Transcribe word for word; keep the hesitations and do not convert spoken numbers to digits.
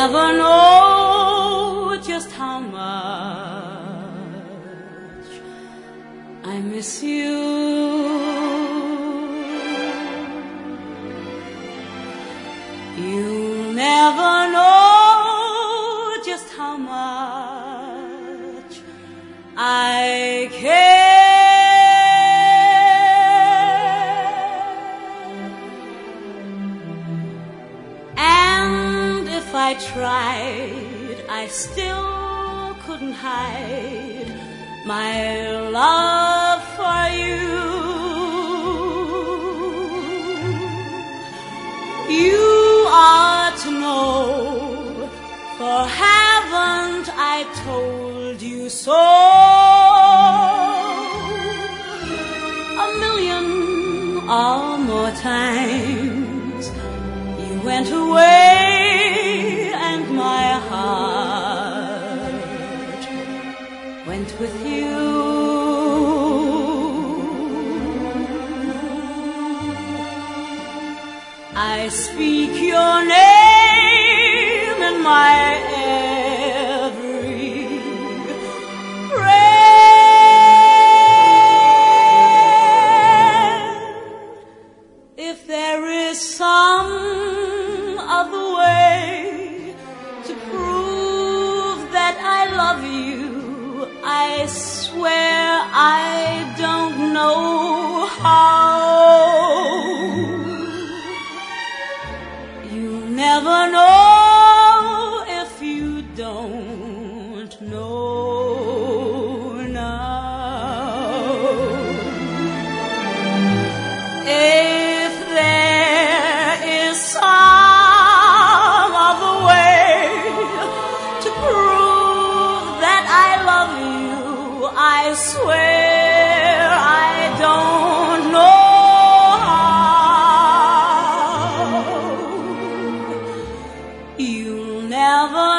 never know just how much I miss you. You'll never know just how much I care. And if I tried, I still couldn't hide my love for you. You ought to know, for haven't I told you so a million or more times? You went away and my heart went with you. I speak your name in my every prayer. If there is some other way to prove that I love you, I swear I don't know how. You'll never know if you don't know now. If there is some other way to prove that I love you, I swear I don't know how. You'll never